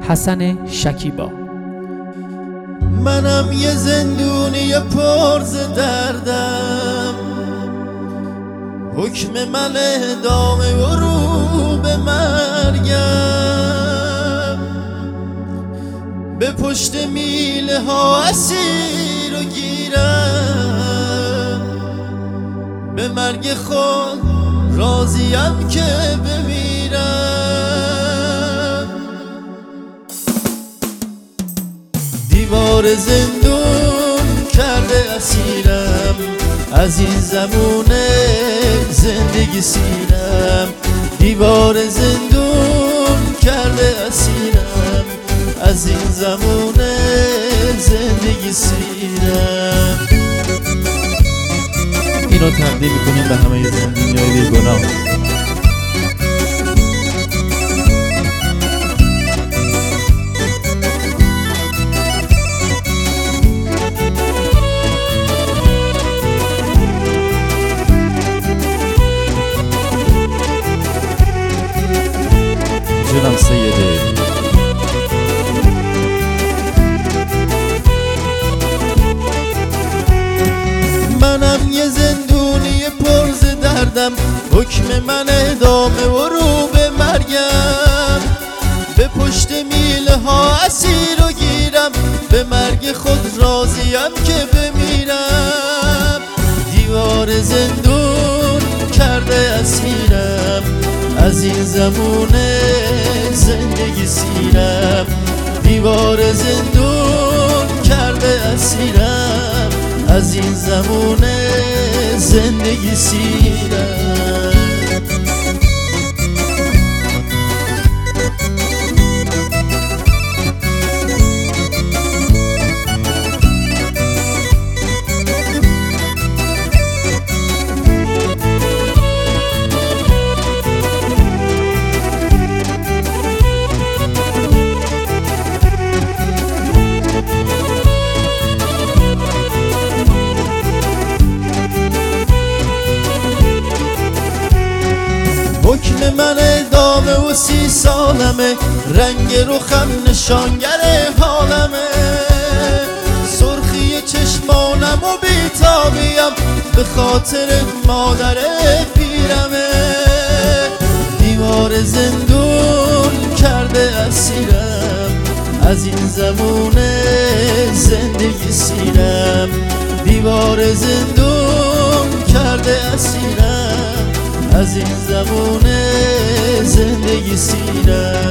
حسن شکیبا. منم یه زندونی پر ز دردم، حکم من اعدامه و رو به مرگم. به پشت میله ها اسیر و گیرم، به مرگ خود راضیم که بمیرم. دیوار زندون کرده اسیرم، از این زمونه زندگی سیرم. دیوار زندون کرده اسیرم، از این زمونه زندگی سیرم. اینو تقدیم میکنیم به همه زندانیای بیگناه. جناب سیده منم یه زندونی پر ز دردم، حکم من اعدامه و رو به مرگم. به پشت میله ها اسیر و گیرم، به مرگ خود راضیم که بمیرم. دیوار زندون کرده اسیرم، از این زمونه زندگی سیرم. دیوار زندون کرده اسیرم، از این زمونه زندگی سیرم. حکم من اعدامه و 30 سالمه، رنگ رخم نشانگر حالمه. سرخی چشمانم و بیتابیم، به خاطر مادر پیرمه. دیوار زندون کرده اسیرم، از این زمونه زندگی سیرم. دیوار زندون کرده اسیرم، از این زمونه زندگی سیرم.